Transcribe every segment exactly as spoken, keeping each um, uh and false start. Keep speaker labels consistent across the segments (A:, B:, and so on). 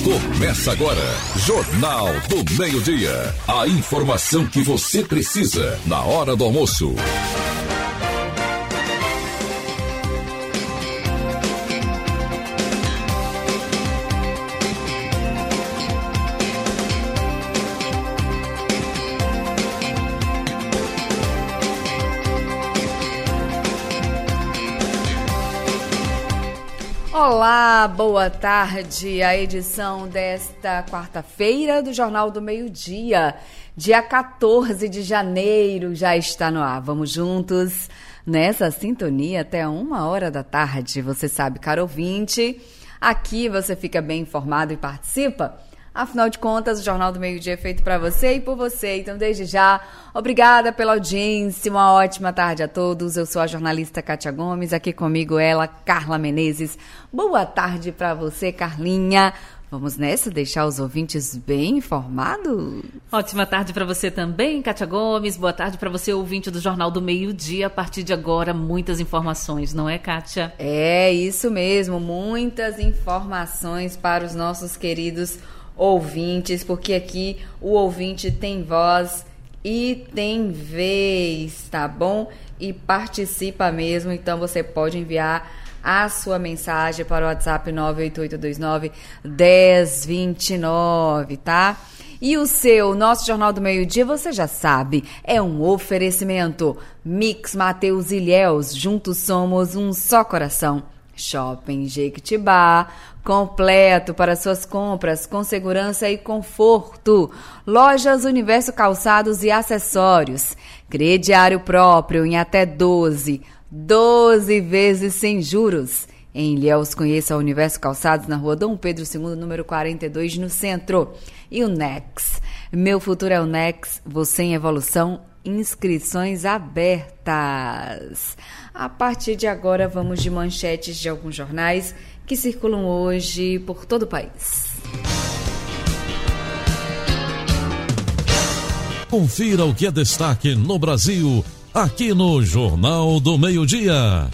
A: Começa agora, Jornal do Meio-Dia. A informação que você precisa na hora do almoço.
B: Olá, boa tarde. A edição desta quarta-feira do Jornal do Meio-Dia, dia quatorze de janeiro, já está no ar. Vamos juntos nessa sintonia até uma hora da tarde. Você sabe, caro ouvinte, aqui você fica bem informado e participa. Afinal de contas, o Jornal do Meio-Dia é feito para você e por você. Então, desde já, obrigada pela audiência. Uma ótima tarde a todos. Eu sou a jornalista Kátia Gomes. Aqui comigo ela, Carla Menezes. Boa tarde para você, Carlinha. Vamos nessa, deixar os ouvintes bem informados?
C: Ótima tarde para você também, Kátia Gomes. Boa tarde para você, ouvinte do Jornal do Meio-Dia. A partir de agora, muitas informações, não é, Kátia?
B: É, isso mesmo. Muitas informações para os nossos queridos ouvintes, porque aqui o ouvinte tem voz e tem vez, tá bom? E participa mesmo, então você pode enviar a sua mensagem para o WhatsApp nove oito oito dois nove, um zero dois nove, tá? E o seu, nosso Jornal do Meio-Dia, você já sabe, é um oferecimento. Mix Mateus Ilhéus, juntos somos um só coração. Shopping Jequitibá, completo para suas compras, com segurança e conforto. Lojas Universo Calçados e Acessórios. Crediário próprio em até doze, doze vezes sem juros. Em Ilhéus, conheça o Universo Calçados na rua Dom Pedro segundo, número quarenta e dois, no centro. E o Nex. Meu futuro é o Nex, você em evolução. Inscrições abertas. A partir de agora, vamos de manchetes de alguns jornais que circulam hoje por todo o país.
A: Confira o que é destaque no Brasil, aqui no Jornal do Meio-Dia.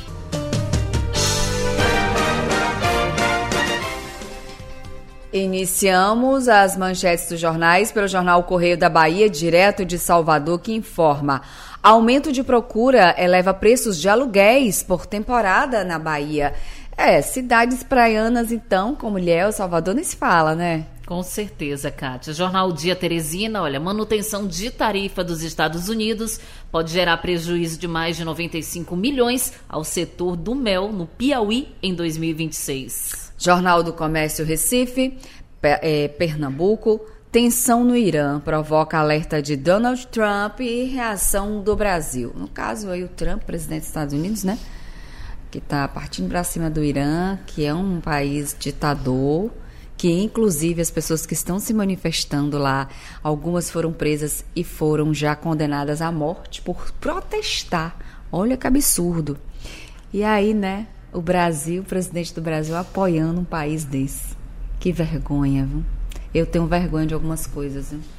B: Iniciamos as manchetes dos jornais pelo jornal Correio da Bahia, direto de Salvador, que informa: aumento de procura eleva preços de aluguéis por temporada na Bahia. É, cidades praianas, então, como Ilhéus, Salvador, nem se fala, né?
C: Com certeza, Kátia. Jornal Dia Teresina, olha, manutenção de tarifa dos Estados Unidos pode gerar prejuízo de mais de noventa e cinco milhões ao setor do mel no Piauí em dois mil e vinte e seis.
B: Jornal do Comércio Recife, é, Pernambuco, tensão no Irã provoca alerta de Donald Trump e reação do Brasil. No caso aí o Trump, presidente dos Estados Unidos, né? Que está partindo para cima do Irã, que é um país ditador, que inclusive as pessoas que estão se manifestando lá, algumas foram presas e foram já condenadas à morte por protestar. Olha que absurdo. E aí, né? O Brasil, o presidente do Brasil apoiando um país desse. Que vergonha, viu? Eu tenho vergonha de algumas coisas, viu?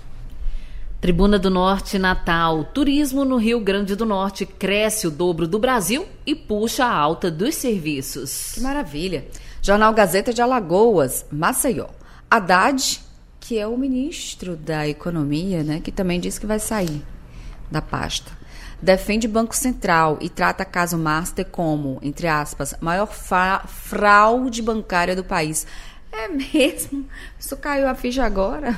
C: Tribuna do Norte, Natal. Turismo no Rio Grande do Norte cresce o dobro do Brasil e puxa a alta dos serviços.
B: Que maravilha. Jornal Gazeta de Alagoas, Maceió. Haddad, que é o ministro da Economia, né? Que também disse que vai sair da pasta. Defende Banco Central e trata caso Master como, entre aspas, maior fra- fraude bancária do país. É mesmo? Isso caiu a ficha agora?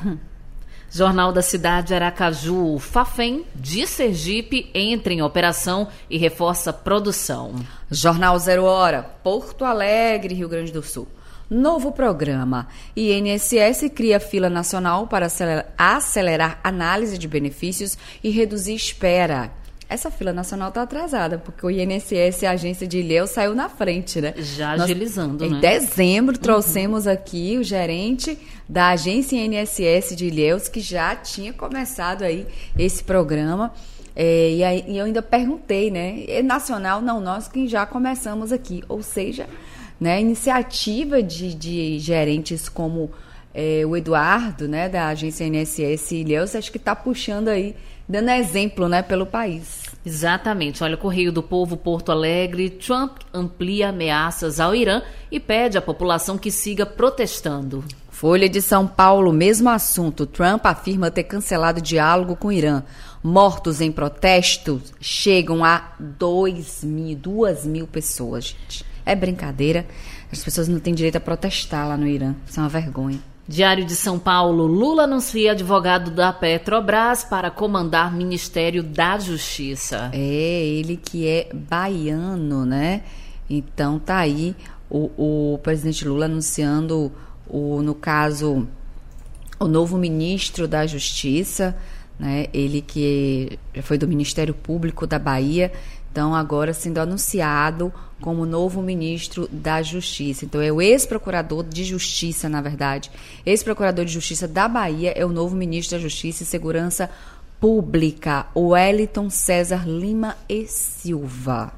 C: Jornal da Cidade, Aracaju. Fafem de Sergipe entra em operação e reforça produção.
B: Jornal Zero Hora, Porto Alegre, Rio Grande do Sul. Novo programa. I N S S cria fila nacional para acelerar, acelerar análise de benefícios e reduzir espera. Essa fila nacional está atrasada, porque o I N S S, a agência de Ilhéus, saiu na frente, né?
C: Já agilizando,
B: Nós,
C: né?
B: Em dezembro, uhum. trouxemos aqui o gerente da agência I N S S de Ilhéus, que já tinha começado aí esse programa. É, e, aí, e eu ainda perguntei, né? É nacional, não, nós que já começamos aqui. Ou seja, né, iniciativa de, de gerentes como é, o Eduardo, né, da agência I N S S Ilhéus, acho que está puxando aí, dando exemplo, né, pelo país.
C: Exatamente. Olha, Correio do Povo, Porto Alegre. Trump amplia ameaças ao Irã e pede à população que siga protestando.
B: Folha de São Paulo, mesmo assunto. Trump afirma ter cancelado diálogo com o Irã. Mortos em protestos chegam a dois mil, duas mil pessoas, gente. É brincadeira. As pessoas não têm direito a protestar lá no Irã. Isso é uma vergonha.
C: Diário de São Paulo, Lula anuncia advogado da Petrobras para comandar Ministério da Justiça.
B: É, ele que é baiano, né? Então tá aí o, o presidente Lula anunciando, o, no caso, o novo ministro da Justiça, né? Ele que já foi do Ministério Público da Bahia, então agora sendo anunciado como novo ministro da Justiça. Então é o ex-procurador de Justiça, na verdade. Ex-procurador de Justiça da Bahia é o novo ministro da Justiça e Segurança Pública, Wellington César Lima e Silva.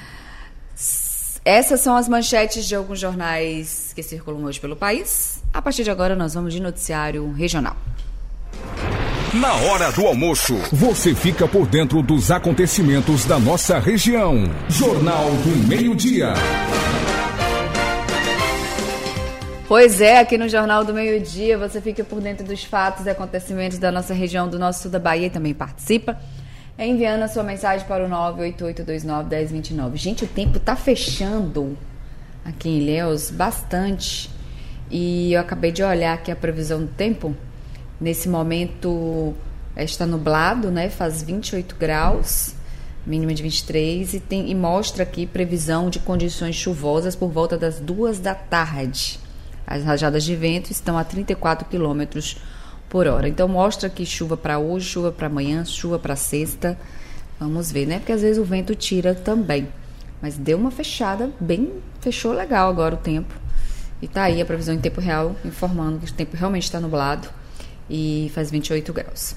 B: Essas são as manchetes de alguns jornais que circulam hoje pelo país. A partir de agora nós vamos de noticiário regional.
A: Na hora do almoço, você fica por dentro dos acontecimentos da nossa região. Jornal do Meio-Dia.
B: Pois é, aqui no Jornal do Meio-Dia você fica por dentro dos fatos e acontecimentos da nossa região, do nosso sul da Bahia, e também participa enviando a sua mensagem para o nove oito oito dois nove um zero dois nove. Gente, o tempo tá fechando aqui em Ilhéus bastante e eu acabei de olhar aqui a previsão do tempo. Nesse momento está nublado, né? Faz vinte e oito graus, mínima de vinte e três, e, tem, e mostra aqui previsão de condições chuvosas por volta das duas da tarde. As rajadas de vento estão a trinta e quatro quilômetros por hora. Então mostra aqui chuva para hoje, chuva para amanhã, chuva para sexta. Vamos ver, né? Porque às vezes o vento tira também. Mas deu uma fechada, bem, fechou legal agora o tempo. E tá aí a previsão em tempo real, informando que o tempo realmente está nublado. E faz vinte e oito graus.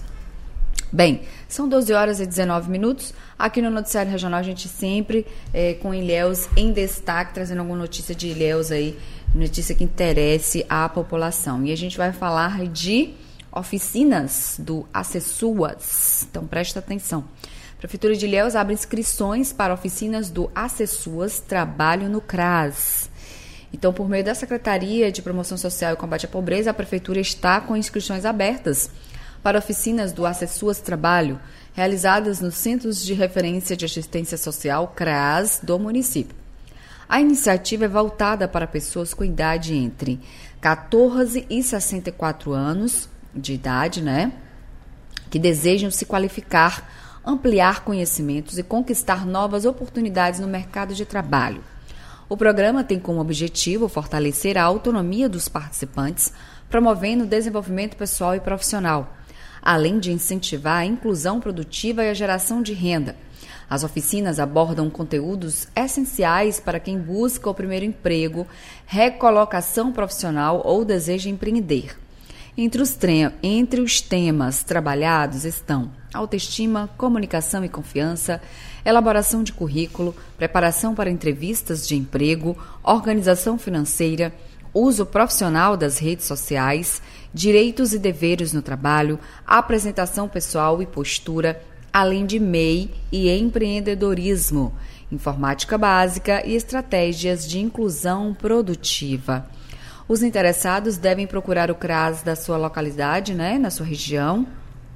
B: Bem, são doze horas e dezenove minutos. Aqui no Noticiário Regional a gente sempre é, com Ilhéus em destaque, trazendo alguma notícia de Ilhéus aí, notícia que interesse à população. E a gente vai falar de oficinas do Acessuas. Então presta atenção. A Prefeitura de Ilhéus abre inscrições para oficinas do Acessuas Trabalho no CRAS. Então, por meio da Secretaria de Promoção Social e Combate à Pobreza, a Prefeitura está com inscrições abertas para oficinas do Acessuas Trabalho, realizadas nos Centros de Referência de Assistência Social, CRAS, do município. A iniciativa é voltada para pessoas com idade entre catorze e sessenta e quatro anos de idade, né? Que desejam se qualificar, ampliar conhecimentos e conquistar novas oportunidades no mercado de trabalho. O programa tem como objetivo fortalecer a autonomia dos participantes, promovendo o desenvolvimento pessoal e profissional, além de incentivar a inclusão produtiva e a geração de renda. As oficinas abordam conteúdos essenciais para quem busca o primeiro emprego, recolocação profissional ou deseja empreender. Entre os, tre- entre os temas trabalhados estão autoestima, comunicação e confiança, elaboração de currículo, preparação para entrevistas de emprego, organização financeira, uso profissional das redes sociais, direitos e deveres no trabalho, apresentação pessoal e postura, além de M E I e empreendedorismo, informática básica e estratégias de inclusão produtiva. Os interessados devem procurar o CRAS da sua localidade, né, na sua região.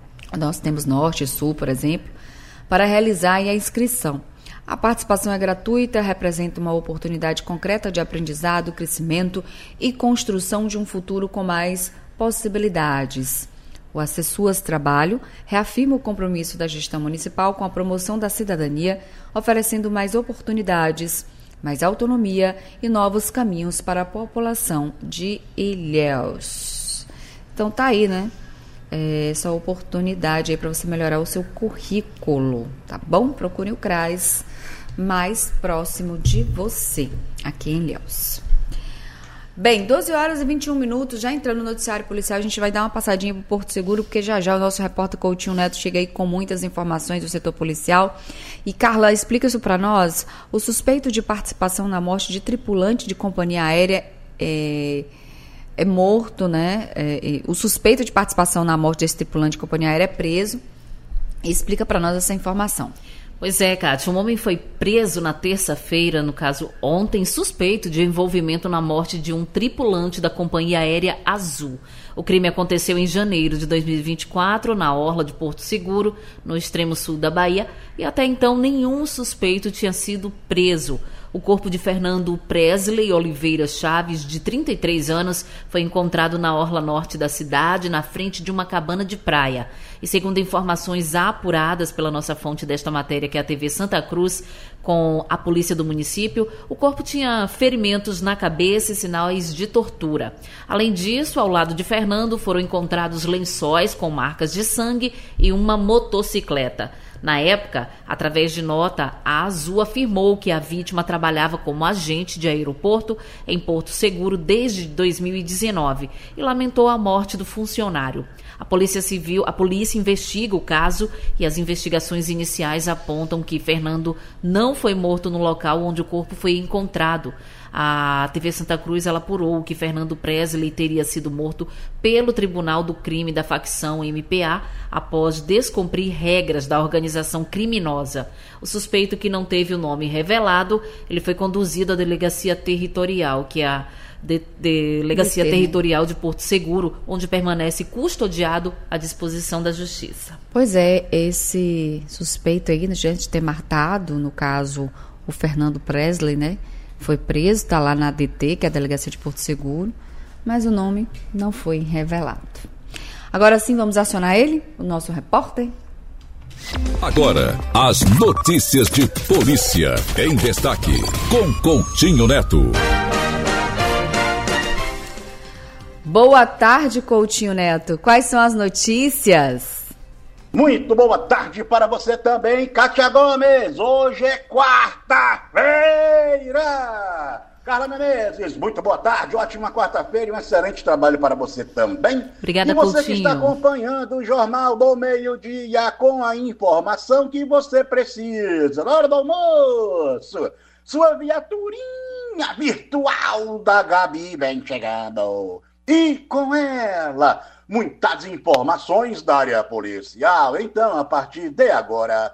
B: Nós temos Norte e Sul, por exemplo, para realizar a inscrição. A participação é gratuita, representa uma oportunidade concreta de aprendizado, crescimento e construção de um futuro com mais possibilidades. O Acessuas Trabalho reafirma o compromisso da gestão municipal com a promoção da cidadania, oferecendo mais oportunidades, mais autonomia e novos caminhos para a população de Ilhéus. Então tá aí, né? É, essa oportunidade aí para você melhorar o seu currículo, tá bom? Procure o CRAS mais próximo de você, aqui em Ilhéus. Bem, doze horas e vinte e um minutos, já entrando no noticiário policial, a gente vai dar uma passadinha para o Porto Seguro, porque já já o nosso repórter Coutinho Neto chega aí com muitas informações do setor policial. E Carla, explica isso para nós. O suspeito de participação na morte de tripulante de companhia aérea é... é morto, né? É, o suspeito de participação na morte desse tripulante de companhia aérea é preso. E explica para nós essa informação.
C: Pois é, Kátia, um homem foi preso na terça-feira, no caso ontem, suspeito de envolvimento na morte de um tripulante da companhia aérea Azul. O crime aconteceu em janeiro de dois mil e vinte e quatro, na orla de Porto Seguro, no extremo sul da Bahia, e até então nenhum suspeito tinha sido preso. O corpo de Fernando Presley Oliveira Chaves, de trinta e três anos, foi encontrado na orla norte da cidade, na frente de uma cabana de praia. E segundo informações apuradas pela nossa fonte desta matéria, que é a T V Santa Cruz, com a polícia do município, o corpo tinha ferimentos na cabeça e sinais de tortura. Além disso, ao lado de Fernando foram encontrados lençóis com marcas de sangue e uma motocicleta. Na época, através de nota, a Azul afirmou que a vítima trabalhava como agente de aeroporto em Porto Seguro desde dois mil e dezenove e lamentou a morte do funcionário. A Polícia Civil, a polícia investiga o caso e as investigações iniciais apontam que Fernando não foi morto no local onde o corpo foi encontrado. A T V Santa Cruz ela apurou que Fernando Presley teria sido morto pelo Tribunal do Crime da facção M P A após descumprir regras da organização criminosa. O suspeito, que não teve o nome revelado, ele foi conduzido à Delegacia Territorial, que é a de, Delegacia de Territorial de Porto Seguro, onde permanece custodiado à disposição da Justiça.
B: Pois é, esse suspeito aí, a gente ter matado, no caso, o Fernando Presley, né? Foi preso, está lá na D T, que é a Delegacia de Porto Seguro, mas o nome não foi revelado. Agora sim, vamos acionar ele, o nosso repórter.
A: Agora, as notícias de polícia em destaque, com Coutinho Neto.
B: Boa tarde, Coutinho Neto. Quais são as notícias?
D: Muito boa tarde para você também, Kátia Gomes. Hoje é quarta-feira. Carla Menezes, muito boa tarde, ótima quarta-feira e um excelente trabalho para você também.
C: Obrigada,
D: e você
C: Coutinho.
D: Que está acompanhando o Jornal do Meio-Dia com a informação que você precisa. Na hora do almoço, sua viaturinha virtual da Gabi vem chegando. E com ela, muitas informações da área policial. Então, a partir de agora,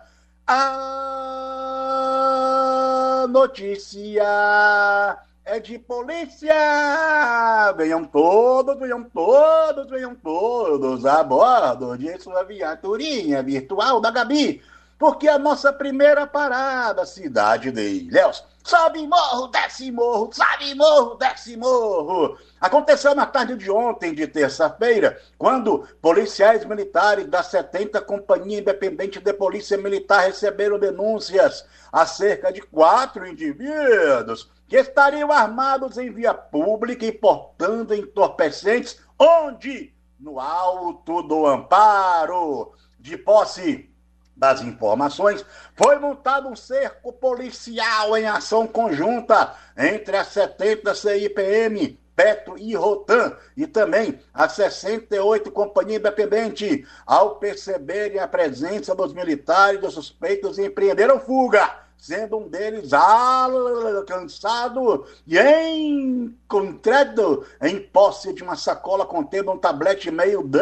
D: a notícia é de polícia. Venham todos, venham todos, venham todos a bordo de sua viaturinha virtual da Gabi. Porque a nossa primeira parada, cidade de Ilhéus, sobe morro, desce morro, sobe morro, desce morro. Aconteceu na tarde de ontem, de terça-feira, quando policiais militares da setenta Companhia Independente de Polícia Militar receberam denúncias acerca de quatro indivíduos que estariam armados em via pública e portando entorpecentes, onde? No Alto do Amparo. De posse das informações, foi montado um cerco policial em ação conjunta entre a setenta C I P M, Petro e Rotan, e também a sessenta e oito Companhia Independente. Ao perceberem a presença dos militares, os suspeitos empreenderam fuga, sendo um deles alcançado e encontrado em posse de uma sacola contendo um tablete meio de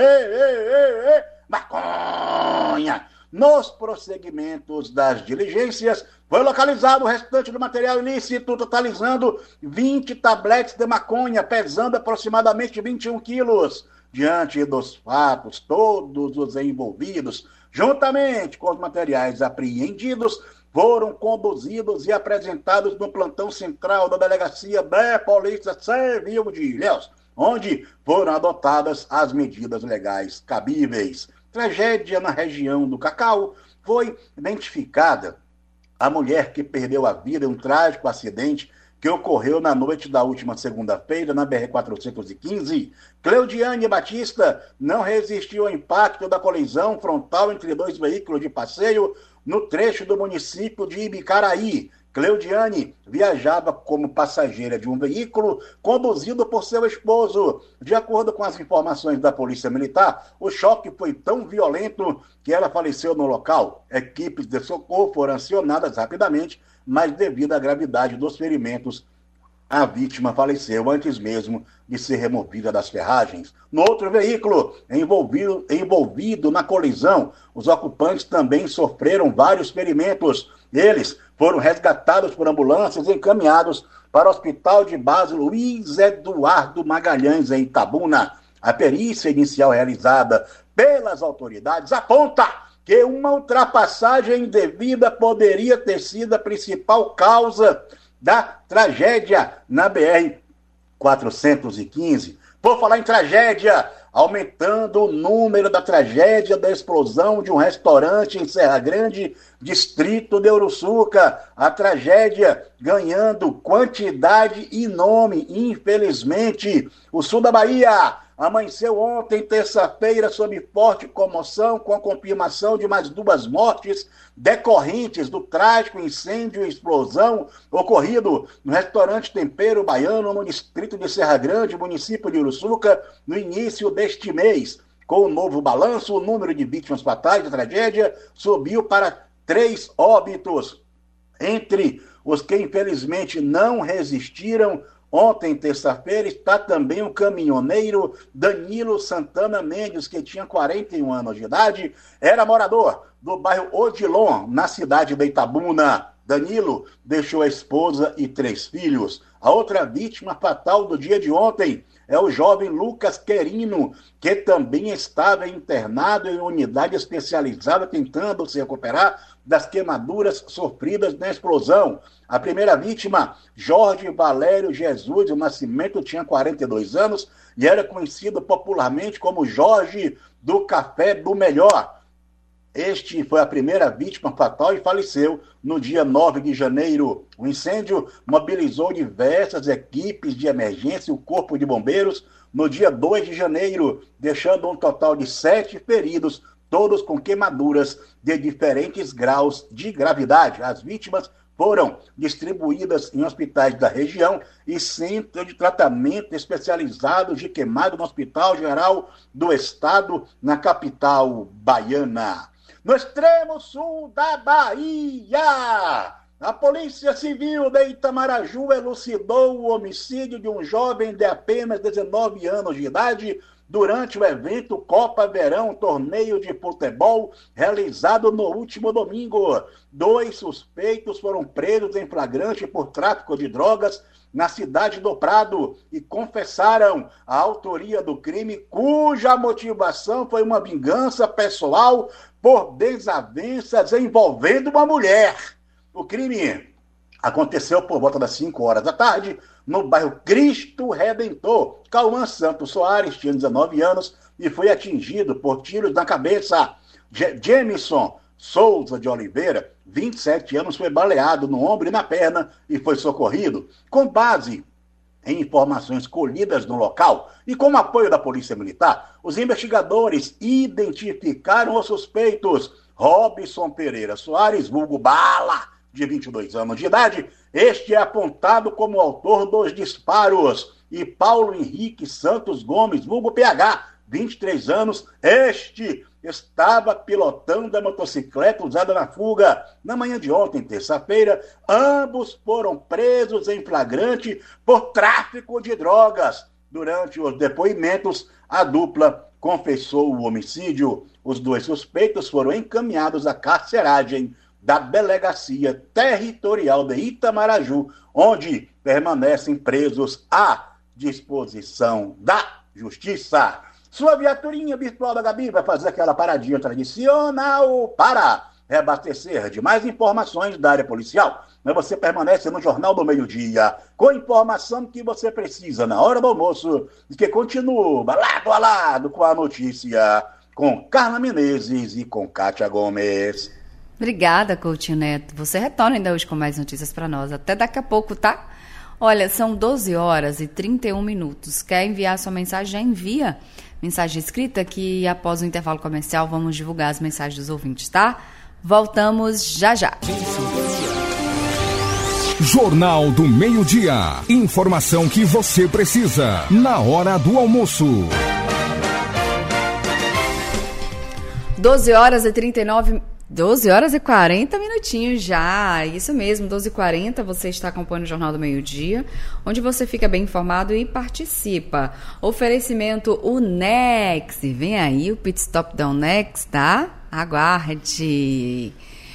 D: maconha. Nos prosseguimentos das diligências, foi localizado o restante do material ilícito, totalizando vinte tabletes de maconha, pesando aproximadamente vinte e um quilos. Diante dos fatos, todos os envolvidos, juntamente com os materiais apreendidos, foram conduzidos e apresentados no plantão central da Delegacia da Polícia Civil de Ilhéus, onde foram adotadas as medidas legais cabíveis. Tragédia na região do Cacau. Foi identificada a mulher que perdeu a vida em um trágico acidente que ocorreu na noite da última segunda-feira na B R quatrocentos e quinze. Cleudiane Batista não resistiu ao impacto da colisão frontal entre dois veículos de passeio no trecho do município de Ibicaraí. Cleudiane viajava como passageira de um veículo conduzido por seu esposo. De acordo com as informações da Polícia Militar, o choque foi tão violento que ela faleceu no local. Equipes de socorro foram acionadas rapidamente, mas devido à gravidade dos ferimentos, A vítima faleceu antes mesmo de ser removida das ferragens. No outro veículo, envolvido, envolvido na colisão, os ocupantes também sofreram vários ferimentos. Eles foram resgatados por ambulâncias e encaminhados para o Hospital de Base Luiz Eduardo Magalhães, em Itabuna. A perícia inicial realizada pelas autoridades aponta que uma ultrapassagem indevida poderia ter sido a principal causa da tragédia na B R quatrocentos e quinze. Por falar em tragédia, aumentando o número da tragédia da explosão de um restaurante em Serra Grande, distrito de Uruçuca. A tragédia ganhando quantidade e nome, infelizmente. O sul da Bahia amanheceu ontem, terça-feira, sob forte comoção, com a confirmação de mais duas mortes decorrentes do trágico incêndio e explosão ocorrido no restaurante Tempero Baiano, no distrito de Serra Grande, município de Uruçuca, no início deste mês. Com o novo balanço, o número de vítimas fatais da tragédia subiu para três óbitos. Entre os que, infelizmente, não resistiram, ontem, terça-feira, está também o caminhoneiro Danilo Santana Mendes, que tinha quarenta e um anos de idade, era morador do bairro Odilon, na cidade de Itabuna. Danilo deixou a esposa e três filhos. A outra vítima fatal do dia de ontem é o jovem Lucas Querino, que também estava internado em unidade especializada tentando se recuperar das queimaduras sofridas na explosão. A primeira vítima, Jorge Valério Jesus do Nascimento, tinha quarenta e dois anos e era conhecido popularmente como Jorge do Café do Melhor. Este foi a primeira vítima fatal e faleceu no dia nove de janeiro. O incêndio mobilizou diversas equipes de emergência e o Corpo de Bombeiros no dia dois de janeiro, deixando um total de sete feridos, todos com queimaduras de diferentes graus de gravidade. As vítimas foram distribuídas em hospitais da região e centro de tratamento especializados de queimado no Hospital Geral do Estado, na capital baiana. No extremo sul da Bahia, a Polícia Civil de Itamaraju elucidou o homicídio de um jovem de apenas dezenove anos de idade durante o evento Copa Verão, torneio de futebol, realizado no último domingo. Dois suspeitos foram presos em flagrante por tráfico de drogas na cidade do Prado e confessaram a autoria do crime, cuja motivação foi uma vingança pessoal por desavenças envolvendo uma mulher. O crime aconteceu por volta das cinco horas da tarde, no bairro Cristo Redentor. Cauã Santos Soares tinha dezenove anos e foi atingido por tiros na cabeça. Jamison Souza de Oliveira, vinte e sete anos, foi baleado no ombro e na perna e foi socorrido. Com base em informações colhidas no local e com o apoio da Polícia Militar, os investigadores identificaram os suspeitos. Robson Pereira Soares, vulgo Bala, de vinte e dois anos de idade, este é apontado como autor dos disparos. E Paulo Henrique Santos Gomes, vulgo P H, vinte e três anos, este estava pilotando a motocicleta usada na fuga. Na manhã de ontem, terça-feira, ambos foram presos em flagrante por tráfico de drogas. Durante os depoimentos, a dupla confessou o homicídio. Os dois suspeitos foram encaminhados à carceragem da Delegacia Territorial de Itamaraju, onde permanecem presos à disposição da Justiça. Sua viaturinha virtual da Gabi vai fazer aquela paradinha tradicional para reabastecer de mais informações da área policial. Mas você permanece no Jornal do Meio-Dia, com a informação que você precisa na hora do almoço, e que continua lado a lado com a notícia, com Carla Menezes e com Kátia Gomes.
B: Obrigada, Coutinho Neto. Você retorna ainda hoje com mais notícias para nós. Até daqui a pouco, tá? Olha, são doze horas e trinta e um minutos. Quer enviar sua mensagem? Já envia mensagem escrita, que após o intervalo comercial vamos divulgar as mensagens dos ouvintes, tá? Voltamos já já.
A: Jornal do Meio-Dia. Informação que você precisa na hora do almoço.
B: doze horas e trinta e nove doze horas e quarenta minutinhos já, isso mesmo, doze e quarenta, você está acompanhando o Jornal do Meio-Dia, onde você fica bem informado e participa. Oferecimento Unex, vem aí o pit stop da Unex, tá? Aguarde.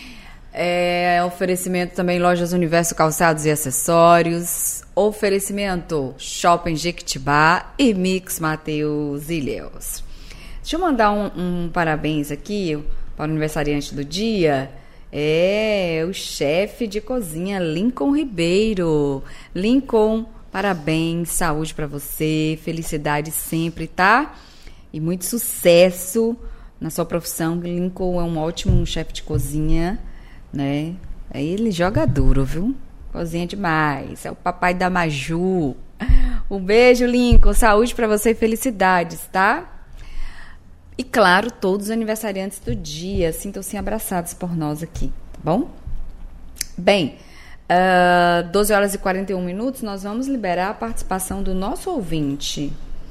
B: É, oferecimento também Lojas Universo Calçados e Acessórios. Oferecimento Shopping Jequitibá e Mix Mateus Ilhéus. Deixa eu mandar um, um parabéns aqui para o aniversariante do dia. É o chefe de cozinha Lincoln Ribeiro. Lincoln, parabéns, saúde para você, felicidade sempre, tá? E muito sucesso na sua profissão. Lincoln é um ótimo chefe de cozinha, né? Ele joga duro, viu? Cozinha demais. É o papai da Maju. Um beijo, Lincoln. Saúde para você e felicidades, tá? E claro, todos os aniversariantes do dia sintam-se abraçados por nós aqui, tá bom? Bem, uh, doze horas e quarenta e um minutos, nós vamos liberar a participação do nosso ouvinte.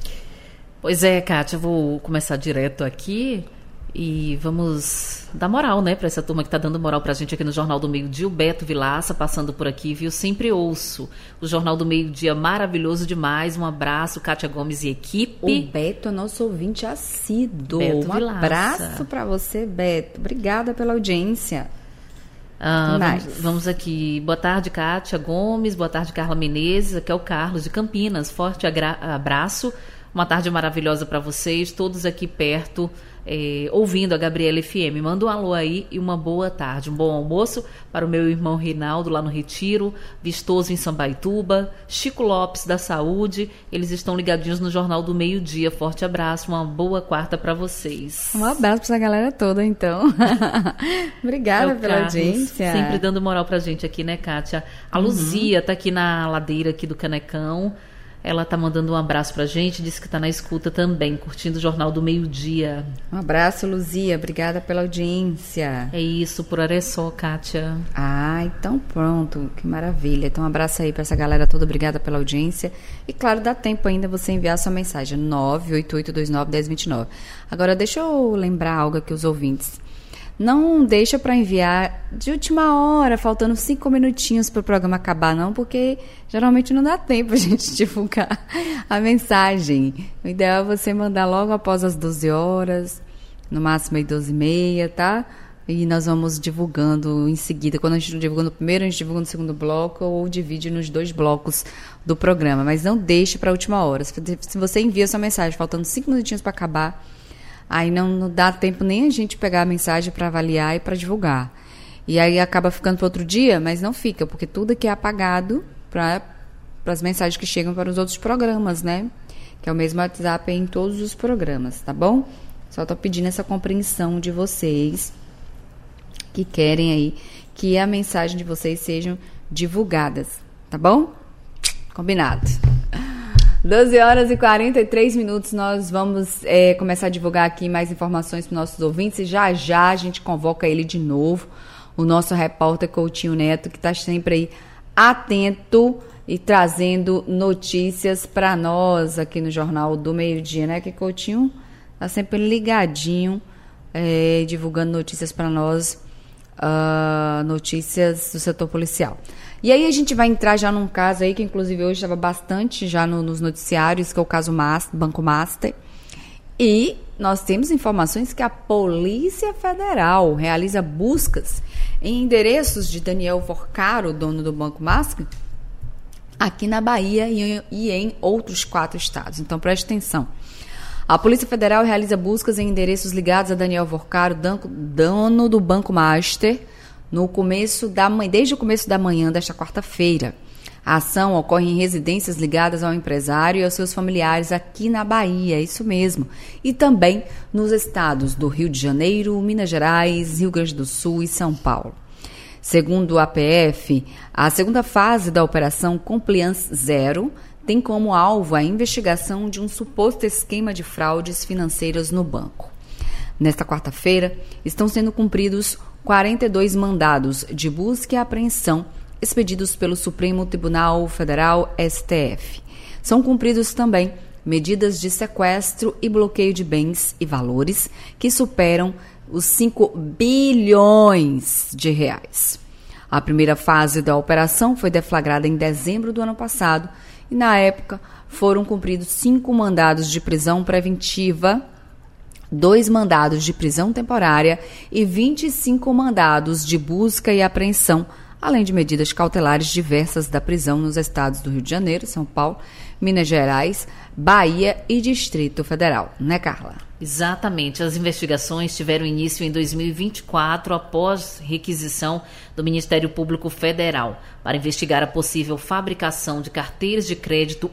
C: Pois é, Kátia, eu vou começar direto aqui e vamos dar moral, né, para essa turma que está dando moral para a gente aqui no Jornal do Meio-Dia. O Beto Vilaça passando por aqui, viu? Sempre ouço o Jornal do Meio-Dia, maravilhoso demais. Um abraço, Kátia Gomes e equipe.
B: O Beto é nosso ouvinte assíduo.
C: Beto
B: um
C: Vilaça.
B: Abraço para você, Beto. Obrigada pela audiência.
C: Ah, vamos, vamos aqui. Boa tarde, Kátia Gomes. Boa tarde, Carla Menezes. Aqui é o Carlos de Campinas. Forte agra- abraço. Uma tarde maravilhosa para vocês, todos aqui perto, é, ouvindo a Gabriela F M. Manda um alô aí e uma boa tarde. Um bom almoço para o meu irmão Rinaldo lá no Retiro, Vistoso em Sambaituba, Chico Lopes da Saúde. Eles estão ligadinhos no Jornal do Meio-Dia. Forte abraço, uma boa quarta para vocês.
B: Um abraço para essa galera toda, então. Obrigada é pela
C: Carlos,
B: audiência.
C: Sempre dando moral pra gente aqui, né, Kátia? A uhum. Luzia tá aqui na ladeira aqui do Canecão. Ela tá mandando um abraço pra gente, disse que tá na escuta também, curtindo o Jornal do Meio-Dia.
B: Um abraço, Luzia. Obrigada pela audiência.
C: É isso, por hora é só, Kátia.
B: Ah, então pronto. Que maravilha. Então um abraço aí pra essa galera toda. Obrigada pela audiência. E claro, dá tempo ainda você enviar sua mensagem. nove oito oito dois nove um zero dois nove. Agora, deixa eu lembrar algo aqui, os ouvintes. Não deixa para enviar de última hora, faltando cinco minutinhos para o programa acabar, não, porque geralmente não dá tempo a gente divulgar a mensagem. O ideal é você mandar logo após as doze horas, no máximo aí doze e meia, tá? E nós vamos divulgando em seguida. Quando a gente divulga no primeiro, a gente divulga no segundo bloco ou divide nos dois blocos do programa. Mas não deixe para a última hora. Se você envia sua mensagem faltando cinco minutinhos para acabar, aí não, não dá tempo nem a gente pegar a mensagem para avaliar e para divulgar. E aí acaba ficando para outro dia, mas não fica, porque tudo aqui é apagado para as mensagens que chegam para os outros programas, né? Que é o mesmo WhatsApp em todos os programas, tá bom? Só estou pedindo essa compreensão de vocês que querem aí que a mensagem de vocês sejam divulgadas, tá bom? Combinado. doze horas e quarenta e três minutos, nós vamos é, começar a divulgar aqui mais informações para os nossos ouvintes e já já a gente convoca ele de novo, o nosso repórter Coutinho Neto, que está sempre aí atento e trazendo notícias para nós aqui no Jornal do Meio-Dia, né? Que Coutinho está sempre ligadinho, é, divulgando notícias para nós, uh, notícias do setor policial. E aí a gente vai entrar já num caso aí que inclusive hoje estava bastante já no, nos noticiários, que é o caso Master, Banco Master. E nós temos informações que a Polícia Federal realiza buscas em endereços de Daniel Vorcaro, dono do Banco Master, aqui na Bahia e, e em outros quatro estados. Então preste atenção. A Polícia Federal realiza buscas em endereços ligados a Daniel Vorcaro, dono do Banco Master, no começo da, desde o começo da manhã desta quarta-feira. A ação ocorre em residências ligadas ao empresário e aos seus familiares aqui na Bahia, isso mesmo. E também nos estados do Rio de Janeiro, Minas Gerais, Rio Grande do Sul e São Paulo. Segundo a P F, a segunda fase da Operação Compliance Zero tem como alvo a investigação de um suposto esquema de fraudes financeiras no banco. Nesta quarta-feira, estão sendo cumpridos quarenta e dois mandados de busca e apreensão expedidos pelo Supremo Tribunal Federal, S T F. São cumpridos também medidas de sequestro e bloqueio de bens e valores que superam os cinco bilhões de reais. A primeira fase da operação foi deflagrada em dezembro do ano passado e, na época, foram cumpridos cinco mandados de prisão preventiva, dois mandados de prisão temporária e vinte e cinco mandados de busca e apreensão, além de medidas cautelares diversas da prisão nos estados do Rio de Janeiro, São Paulo, Minas Gerais, Bahia e Distrito Federal. Né, Carla?
C: Exatamente. As investigações tiveram início em dois mil e vinte e quatro, após requisição do Ministério Público Federal, para investigar a possível fabricação de carteiras de crédito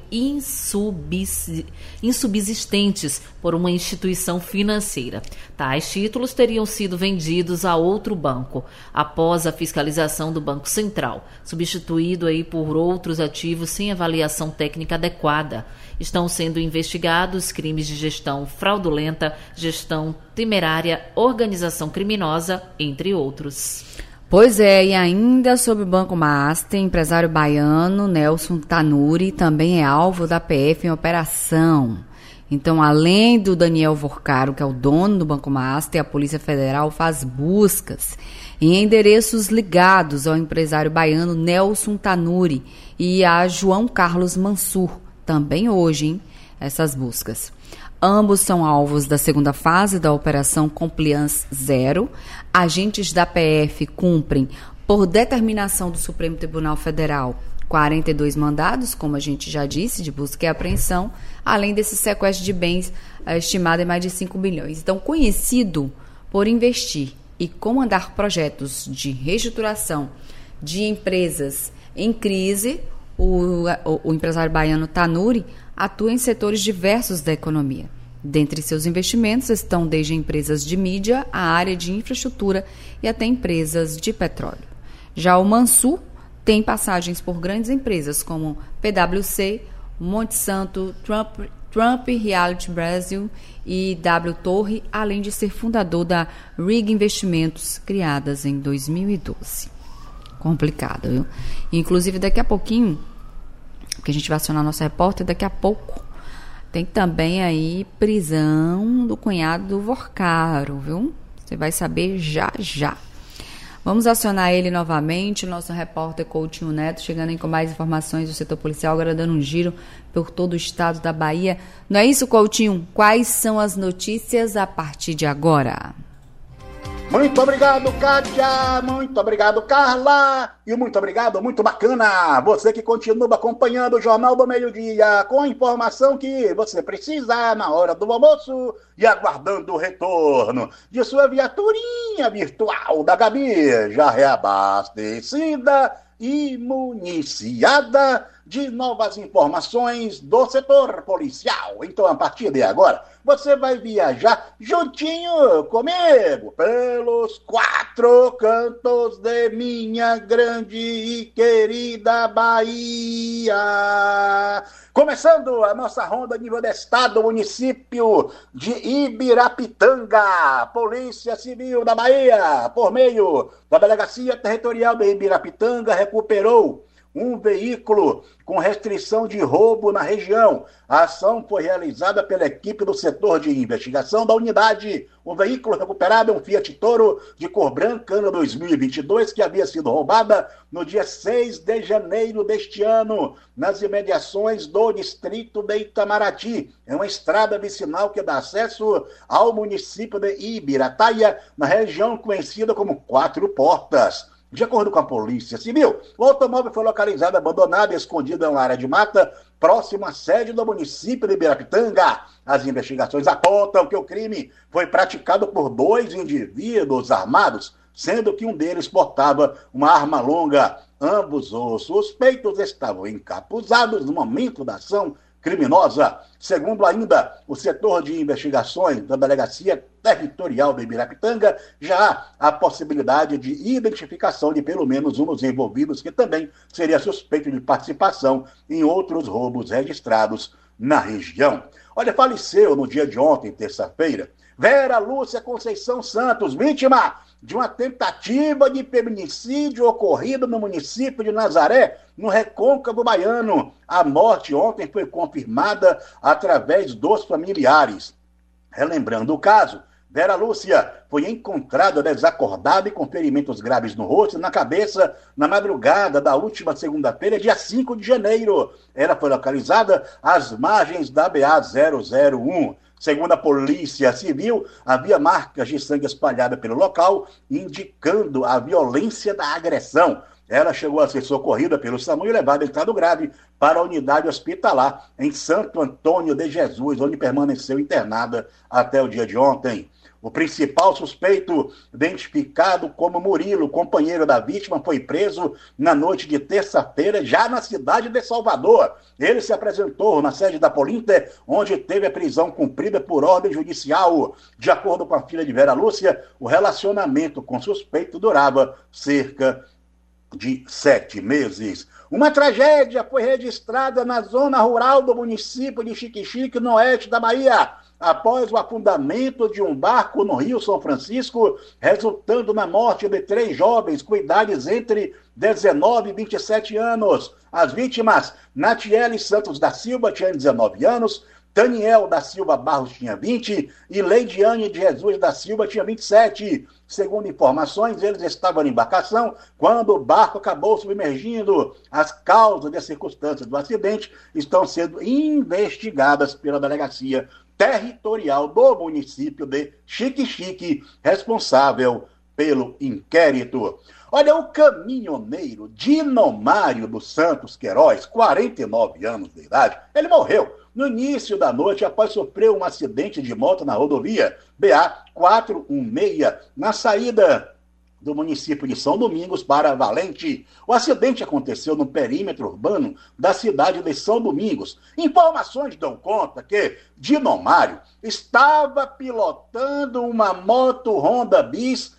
C: insubs... insubsistentes por uma instituição financeira. Tais títulos teriam sido vendidos a outro banco, após a fiscalização do Banco Central, substituído aí por outros ativos sem avaliação técnica adequada. Estão sendo investigados crimes de gestão fraudulenta, gestão temerária, organização criminosa, entre outros.
B: Pois é, e ainda sobre o Banco Master, empresário baiano Nelson Tanuri também é alvo da P F em operação. Então, além do Daniel Vorcaro, que é o dono do Banco Master, a Polícia Federal faz buscas em endereços ligados ao empresário baiano Nelson Tanuri e a João Carlos Mansur. Também hoje, hein, essas buscas. Ambos são alvos da segunda fase da Operação Compliance Zero. Agentes da P F cumprem, por determinação do Supremo Tribunal Federal, quarenta e dois mandados, como a gente já disse, de busca e apreensão, além desse sequestro de bens é, estimado em mais de cinco bilhões. Então, conhecido por investir e comandar projetos de reestruturação de empresas em crise, O, o, o empresário baiano Tanuri atua em setores diversos da economia. Dentre seus investimentos estão desde empresas de mídia, a área de infraestrutura e até empresas de petróleo. Já o Mansur tem passagens por grandes empresas como P W C, Monte Santo, Trump, Trump Realty Brasil e W Torre, além de ser fundador da Rig Investimentos, criadas em dois mil e doze. Complicado, viu? Inclusive, daqui a pouquinho, porque a gente vai acionar nossa repórter, daqui a pouco tem também aí prisão do cunhado do Vorcaro, viu? Você vai saber já, já. Vamos acionar ele novamente, nosso repórter Coutinho Neto, chegando aí com mais informações do setor policial, agora dando um giro por todo o estado da Bahia. Não é isso, Coutinho? Quais são as notícias a partir de agora?
D: Muito obrigado, Kátia, muito obrigado, Carla, e muito obrigado, muito bacana, você que continua acompanhando o Jornal do Meio-Dia, com a informação que você precisa na hora do almoço e aguardando o retorno de sua viaturinha virtual da Gabi, já reabastecida e municiada de novas informações do setor policial. Então, a partir de agora, você vai viajar juntinho comigo pelos quatro cantos de minha grande e querida Bahia. Começando a nossa ronda nível de estado, município de Ibirapitanga. Polícia Civil da Bahia, por meio da Delegacia Territorial de Ibirapitanga, recuperou um veículo com restrição de roubo na região. A ação foi realizada pela equipe do setor de investigação da unidade. O veículo recuperado é um Fiat Toro de cor branca, ano dois mil e vinte e dois, que havia sido roubada no dia seis de janeiro deste ano, nas imediações do distrito de Itamaraty. É uma estrada vicinal que dá acesso ao município de Ibirataia, na região conhecida como Quatro Portas. De acordo com a Polícia Civil, o automóvel foi localizado abandonado e escondido em uma área de mata próximo à sede do município de Ibirapitanga. As investigações apontam que o crime foi praticado por dois indivíduos armados, sendo que um deles portava uma arma longa. Ambos os suspeitos estavam encapuzados no momento da ação criminosa. Segundo ainda o setor de investigações da Delegacia Territorial de Ibirapitanga, já há a possibilidade de identificação de pelo menos um dos envolvidos, que também seria suspeito de participação em outros roubos registrados na região. Olha, faleceu no dia de ontem, terça-feira, Vera Lúcia Conceição Santos, vítima de uma tentativa de feminicídio ocorrida no município de Nazaré, no Recôncavo Baiano. A morte ontem foi confirmada através dos familiares. Relembrando o caso, Vera Lúcia foi encontrada desacordada e com ferimentos graves no rosto e na cabeça na madrugada da última segunda-feira, dia cinco de janeiro. Ela foi localizada às margens da B A zero zero um. Segundo a Polícia Civil, havia marcas de sangue espalhadas pelo local, indicando a violência da agressão. Ela chegou a ser socorrida pelo SAMU e levada em estado grave para a unidade hospitalar em Santo Antônio de Jesus, onde permaneceu internada até o dia de ontem. O principal suspeito, identificado como Murilo, companheiro da vítima, foi preso na noite de terça-feira, já na cidade de Salvador. Ele se apresentou na sede da Polinter, onde teve a prisão cumprida por ordem judicial. De acordo com a filha de Vera Lúcia, o relacionamento com o suspeito durava cerca de sete meses. Uma tragédia foi registrada na zona rural do município de Xique-Xique, no oeste da Bahia, após o afundamento de um barco no Rio São Francisco, resultando na morte de três jovens com idades entre dezenove e vinte e sete anos. As vítimas, Natiele Santos da Silva, tinha dezenove anos, Daniel da Silva Barros tinha vinte e Leidiane de Jesus da Silva tinha vinte e sete. Segundo informações, eles estavam em embarcação quando o barco acabou submergindo. As causas e as circunstâncias do acidente estão sendo investigadas pela Delegacia Territorial do município de Xique-Xique, responsável pelo inquérito. Olha, o caminhoneiro Dinomário dos Santos Queiroz, quarenta e nove anos de idade, ele morreu no início da noite após sofrer um acidente de moto na rodovia B A quatrocentos e dezesseis, na saída do município de São Domingos para Valente. O acidente aconteceu no perímetro urbano da cidade de São Domingos. Informações dão conta que Dinomário estava pilotando uma moto Honda Bis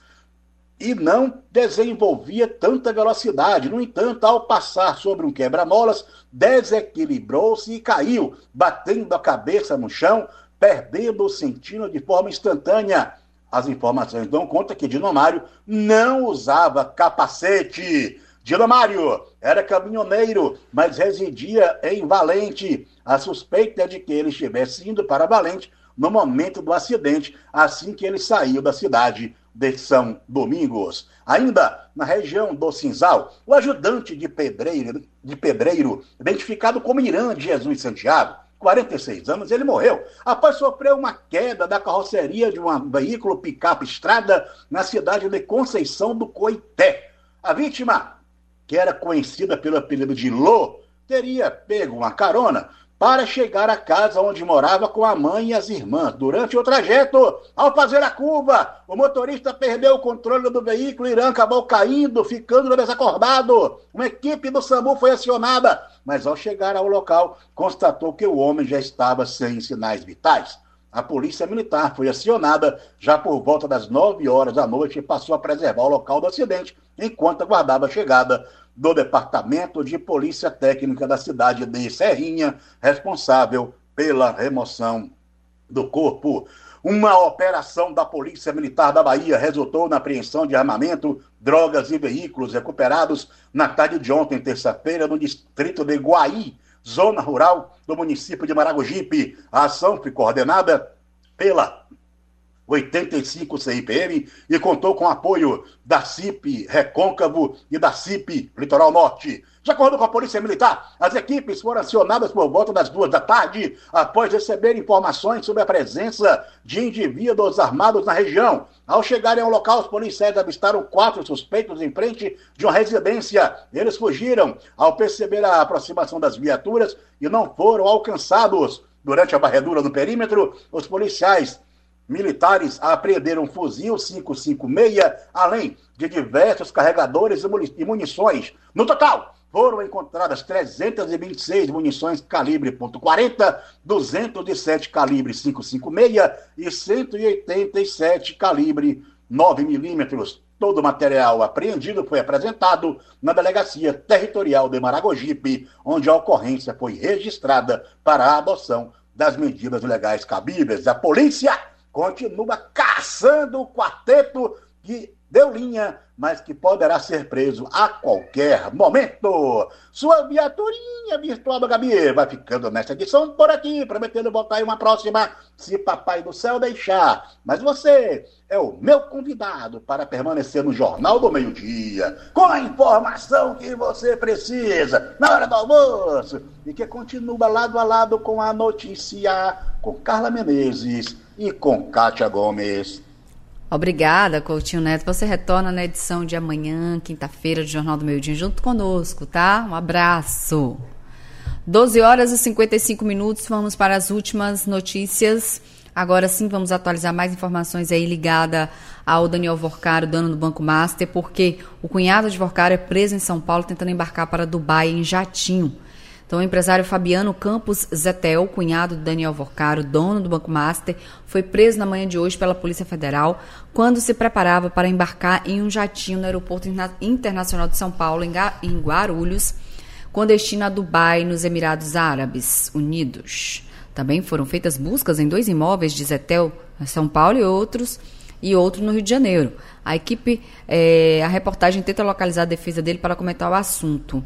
D: e não desenvolvia tanta velocidade. No entanto, ao passar sobre um quebra-molas, desequilibrou-se e caiu, batendo a cabeça no chão, perdendo o sentido de forma instantânea. As informações dão conta que Dinomário não usava capacete. Dinomário era caminhoneiro, mas residia em Valente. A suspeita é de que ele estivesse indo para Valente no momento do acidente, assim que ele saiu da cidade de São Domingos. Ainda na região do Cinzal, o ajudante de pedreiro, de pedreiro identificado como Irã de Jesus Santiago, quarenta e seis anos, ele morreu após sofrer uma queda da carroceria de um veículo picape estrada na cidade de Conceição do Coité. A vítima, que era conhecida pelo apelido de Lô, teria pego uma carona para chegar à casa onde morava com a mãe e as irmãs. Durante o trajeto, ao fazer a curva, o motorista perdeu o controle do veículo e Irã acabou caindo, ficando desacordado. Uma equipe do SAMU foi acionada, mas ao chegar ao local, constatou que o homem já estava sem sinais vitais. A polícia militar foi acionada já por volta das nove horas da noite e passou a preservar o local do acidente, enquanto aguardava a chegada do Departamento de Polícia Técnica da cidade de Serrinha, responsável pela remoção do corpo. Uma operação da Polícia Militar da Bahia resultou na apreensão de armamento, drogas e veículos recuperados na tarde de ontem, terça-feira, no distrito de Guaí, zona rural do município de Maragogipe. A ação foi coordenada pela oitenta e cinco C I P M e contou com o apoio da C I P Recôncavo e da C I P Litoral Norte. De acordo com a Polícia Militar, as equipes foram acionadas por volta das duas da tarde após receber informações sobre a presença de indivíduos armados na região. Ao chegarem ao local, os policiais avistaram quatro suspeitos em frente de uma residência. Eles fugiram ao perceber a aproximação das viaturas e não foram alcançados. Durante a varredura no perímetro, os policiais militares apreenderam um fuzil cinco cinco seis, além de diversos carregadores e munições. No total, foram encontradas trezentas e vinte e seis munições calibre ponto quarenta, duzentos e sete calibre cinco cinco seis e cento e oitenta e sete calibre nove milímetros. Todo o material apreendido foi apresentado na Delegacia Territorial de Maragogipe, onde a ocorrência foi registrada para a adoção das medidas legais cabíveis. A polícia continua caçando o quarteto que deu linha, mas que poderá ser preso a qualquer momento. Sua viaturinha virtual da Gabi vai ficando nesta edição por aqui, prometendo voltar em uma próxima, se Papai do Céu deixar. Mas você é o meu convidado para permanecer no Jornal do Meio-Dia, com a informação que você precisa na hora do almoço, e que continua lado a lado com a notícia, com Carla Menezes e com Kátia Gomes.
B: Obrigada, Coutinho Neto. Você retorna na edição de amanhã, quinta-feira, do Jornal do Meio-Dia, junto conosco, tá? Um abraço. doze horas e cinquenta e cinco minutos, vamos para as últimas notícias. Agora sim, vamos atualizar mais informações aí ligada ao Daniel Vorcaro, dono do Banco Master, porque o cunhado de Vorcaro é preso em São Paulo tentando embarcar para Dubai em jatinho. Então, o empresário Fabiano Campos Zetel, cunhado do Daniel Vorcaro, dono do Banco Master, foi preso na manhã de hoje pela Polícia Federal quando se preparava para embarcar em um jatinho no Aeroporto Internacional de São Paulo, em Guarulhos, com destino a Dubai, nos Emirados Árabes Unidos. Também foram feitas buscas em dois imóveis de Zetel, em São Paulo, e outros e outro no Rio de Janeiro. A equipe, é, a reportagem tenta localizar a defesa dele para comentar o assunto.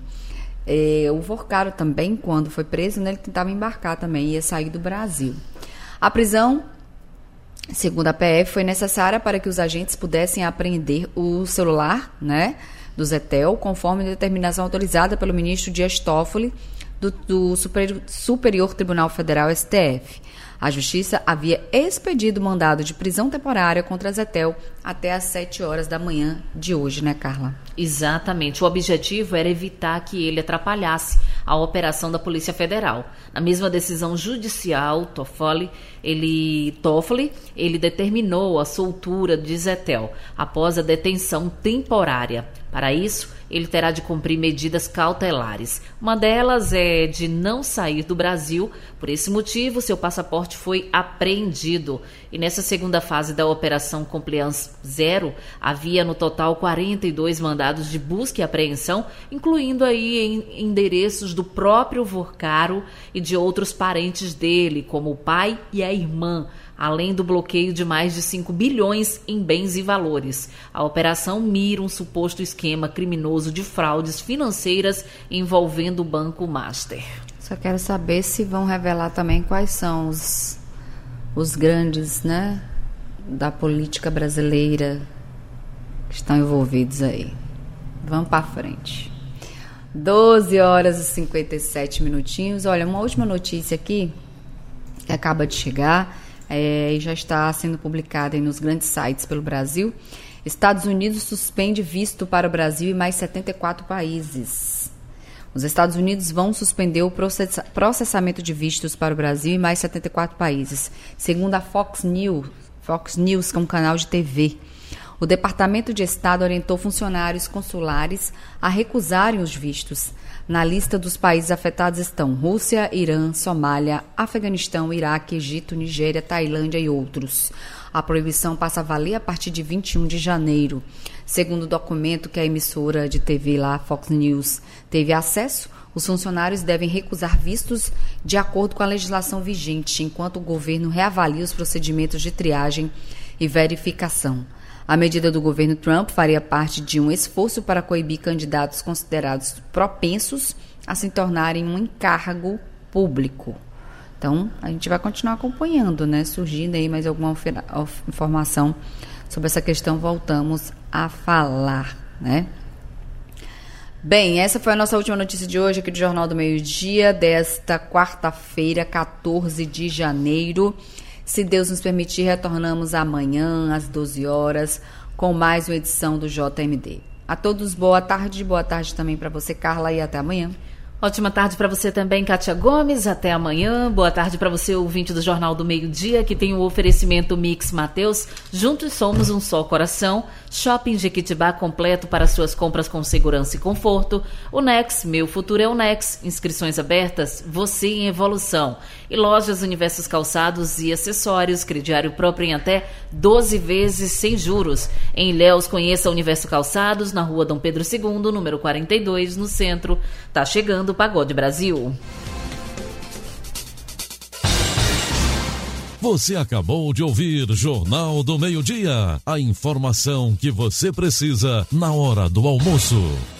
B: É, o Vorcaro também, quando foi preso, né, ele tentava embarcar também, ia sair do Brasil. A prisão, segundo a P F, foi necessária para que os agentes pudessem apreender o celular, né, do Zetel, conforme determinação autorizada pelo ministro Dias Toffoli, do, do Superior, Superior Tribunal Federal, S T F. A Justiça havia expedido mandado de prisão temporária contra Zetel até às sete horas da manhã de hoje, né, Carla?
C: Exatamente. O objetivo era evitar que ele atrapalhasse a operação da Polícia Federal. Na mesma decisão judicial, Toffoli, ele, Toffoli, ele determinou a soltura de Zetel após a detenção temporária. Para isso, ele terá de cumprir medidas cautelares. Uma delas é de não sair do Brasil. Por esse motivo, seu passaporte foi apreendido. E nessa segunda fase da Operação Compliance Zero, havia no total quarenta e dois mandados de busca e apreensão, incluindo aí em endereços do próprio Vorcaro e de outros parentes dele, como o pai e a irmã, além do bloqueio de mais de cinco bilhões em bens e valores. A operação mira um suposto esquema criminoso de fraudes financeiras envolvendo o Banco Master.
B: Só quero saber se vão revelar também quais são os, os grandes, né, da política brasileira que estão envolvidos aí. Vamos para frente. doze horas e cinquenta e sete minutinhos. Olha, uma última notícia aqui que acaba de chegar. É, e já está sendo publicada aí nos grandes sites pelo Brasil. Estados Unidos suspende visto para o Brasil e mais setenta e quatro países. Os Estados Unidos vão suspender o processa- processamento de vistos para o Brasil e mais setenta e quatro países, segundo a Fox News, Fox News, que é um canal de T V. O Departamento de Estado orientou funcionários consulares a recusarem os vistos. Na lista dos países afetados estão Rússia, Irã, Somália, Afeganistão, Iraque, Egito, Nigéria, Tailândia e outros. A proibição passa a valer a partir de vinte e um de janeiro. Segundo o documento que a emissora de T V lá, Fox News, teve acesso, os funcionários devem recusar vistos de acordo com a legislação vigente, enquanto o governo reavalia os procedimentos de triagem e verificação. A medida do governo Trump faria parte de um esforço para coibir candidatos considerados propensos a se tornarem um encargo público. Então, a gente vai continuar acompanhando, né? Surgindo aí mais alguma informação sobre essa questão, voltamos a falar, né? Bem, essa foi a nossa última notícia de hoje aqui do Jornal do Meio-Dia, desta quarta-feira, quatorze de janeiro. Se Deus nos permitir, retornamos amanhã às doze horas com mais uma edição do J M D. A todos, boa tarde, boa tarde também para você, Carla, e até amanhã.
C: Ótima tarde para você também, Kátia Gomes. Até amanhã. Boa tarde para você, ouvinte do Jornal do Meio-Dia, que tem o oferecimento Mix Mateus. Juntos somos um só coração. Shopping Jequitibá completo para suas compras com segurança e conforto. O Nex, meu futuro é o Nex. Inscrições abertas, você em evolução. E lojas Universos Calçados e Acessórios, crediário próprio em até doze vezes sem juros. Em Ilhéus, conheça Universo Calçados, na rua Dom Pedro segundo, número quarenta e dois, no centro. Tá chegando o Pagode Brasil.
E: Você acabou de ouvir Jornal do Meio-Dia. A informação que você precisa na hora do almoço.